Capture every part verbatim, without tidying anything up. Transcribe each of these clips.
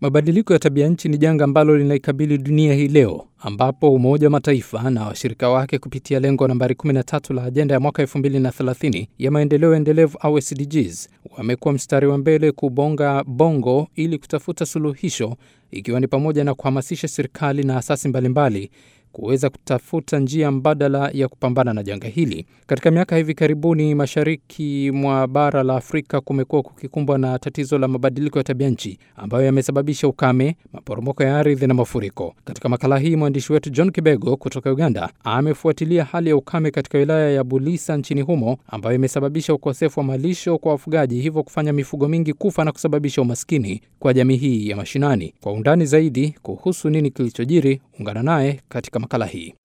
Mabadiliko ya tabia nchi ni janga ambalo linaikabili dunia hii leo, ambapo Umoja wa Mataifa na washirika wake kupitia lengo nambari kumi na tatu la ajenda ya mwaka elfu mbili na thelathini ya maendeleo endelevu au S D Gs wamekuwa mstari wa mbele kubonga bongo ili kutafuta suluhisho, ikiwa ni pamoja na kuhamasisha serikali na asasi mbalimbali kuweza kutafuta njia mbadala ya kupambana na janga hili. Katika miaka hivi karibuni, mashariki mwa bara la Afrika kumekuwa kukikumbwa na tatizo la mabadiliko ya tabia nchi ambayo yamesababisha ukame, maporomoko ya ardhi na mafuriko. Katika makala hii, mwandishi wetu John Kibego kutoka Uganda amefuatilia hali ya ukame katika wilaya ya Bulisa nchini humo, ambayo imesababisha ukosefu wa malisho kwa wafugaji, hivyo kufanya mifugo mingi kufa na kusababisha umaskini kwa jamii hii ya mashinani. Kwa undani zaidi kuhusu nini kilichojiri, ungana naye katika makala hii.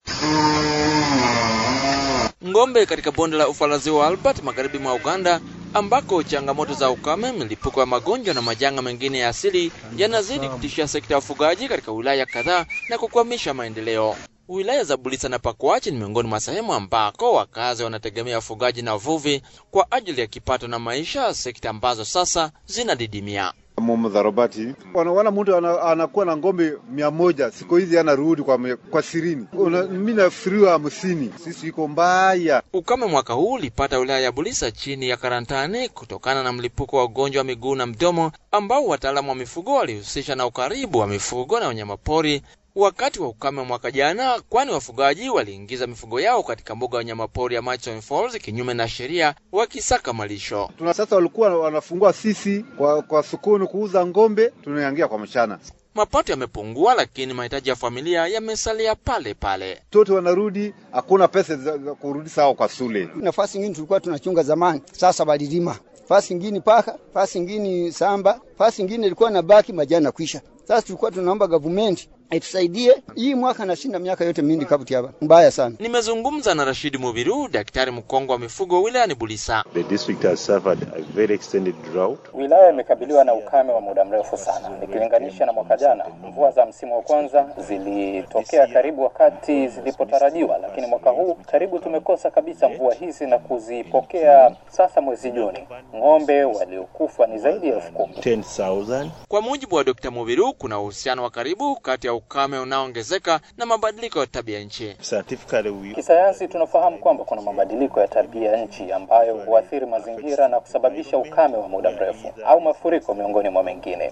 Ngombe katika bonde la ufa la Ziwa Albert magharibi mwa Uganda, ambako changamoto za ukame, milipuko ya magonjwa na majanga mengine ya asili yanazidi kutishia sekta ya ufugaji katika wilaya kadhaa na kukwamisha maendeleo. Wilaya za Bulisa na Pakwach ni miongoni mwa sehemu ambako wakazi wanategemea ufugaji na uvuvi kwa ajili ya kipato na maisha, sekta ambazo sasa zinadidimia. Mumu Dharobati wanaona mtu anakuwa na ngombe mia moja, siku hizi anarudi kwa kwa sirini. Mimi nafikiriwa hamsini. Sisi iko mbaya. Ukame mwaka huu ulipata wilaya ya Bulisa chini ya karantani kutokana na mlipuko wa ugonjwa wa miguu na mdomo ambao wataalamu wa mifugo walihusisha na ukaribu wa mifugo na wanyamapori wakati wa ukame mwaka jana, kwani wafugaji waliingiza mifugo yao katika mbuga ya wanyamapori ya Murchison Falls kinyume na sheria wakisaka malisho. Tuna sasa walikuwa wanafungua sisi kwa kwa sokoni kuuza ngombe, tunaingia kwa mchana. Mapato yamepungua, lakini mahitaji ya familia yamesalia pale pale. Watoto wanarudi, hakuna pesa za kurudi sawa kwa shule. Nafasi nyingine tulikuwa tunachunga zamani, sasa badilima. Fasi nyingine paka, fasi nyingine samba, fasi nyingine ilikuwa na baki majana kwisha. Sasa tulikuwa tunaomba government itusaidie. Hii mwaka nashinda miaka yote mimi kabuti hapa. Mbaya sana. Nimezungumza na Rashid Mubiru, daktari mkongwe wa mifugo wilayani Bulisa. The district has suffered a very extended drought. Wilaya imekabiliwa na ukame wa muda mrefu sana. Nikilinganisha na mwaka jana, mvua za msimu wa kwanza zilitokea karibu wakati zilipotarajiwa, lakini mwaka huu karibu tumekosa kabisa mvua hizi na kuzipokea sasa mwezi Juni. Ng'ombe waliokufa ni zaidi ya elfu kumi. ten thousand. Kwa mujibu wa Daktari Mubiru, kuna uhusiano wa karibu kati ya ukame unaoongezeka na mabadiliko ya tabia nchi. Kisayansi tunafahamu kwamba kuna mabadiliko ya tabia nchi ambayo huathiri mazingira na kusababisha ukame wa muda mrefu au mafuriko miongoni mwa mengine.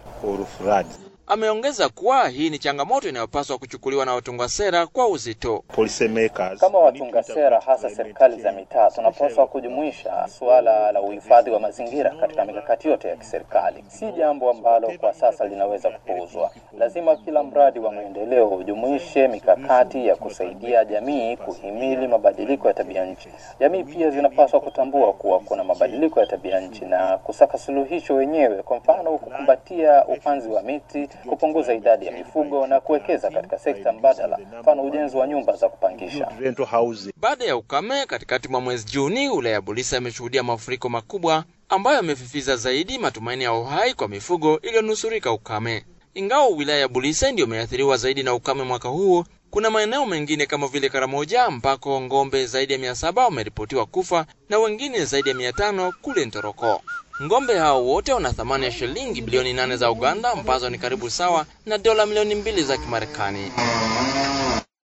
Ameongeza kuwa hii ni changamoto inayopaswa kuchukuliwa na watunga sera kwa uzito. Kama watunga sera, hasa serikali za mitaa, tunapaswa kujumuisha suala la uhifadhi wa mazingira katika mikakati yote ya kiserikali. Si jambo ambalo kwa sasa linaweza kupuuzwa. Lazima kila mradi wa maendeleo ujumuishe mikakati ya kusaidia jamii kuhimili mabadiliko ya tabia nchi. Jamii pia zinapaswa kutambua kuwa kuna mabadiliko ya tabia nchi na kusaka suluhisho wenyewe, kwa mfano kukumbatia upanzi wa miti, kupunguza idadi ya mifugo na kuwekeza katika sekta mbadala, mfano ujenzi wa nyumba za kupangisha. Baada ya ukame katikati mwa mwezi Juni, wilaya ya Bulisa imeshuhudia mafuriko makubwa ambayo yamefifiza zaidi matumaini ya uhai kwa mifugo iliyonusurika ukame. Ingawa wilaya ya Bulisa ndio imeathiriwa zaidi na ukame mwaka huu, kuna maeneo mengine kama vile Karamoja ambako ngombe zaidi ya mia saba wameripotiwa kufa na wengine zaidi ya mia tano kule Ntoroko. Ngombe hao wote wana thamani ya shilingi bilioni nane za Uganda, ambazo ni karibu sawa na dola milioni mbili za Kimarekani.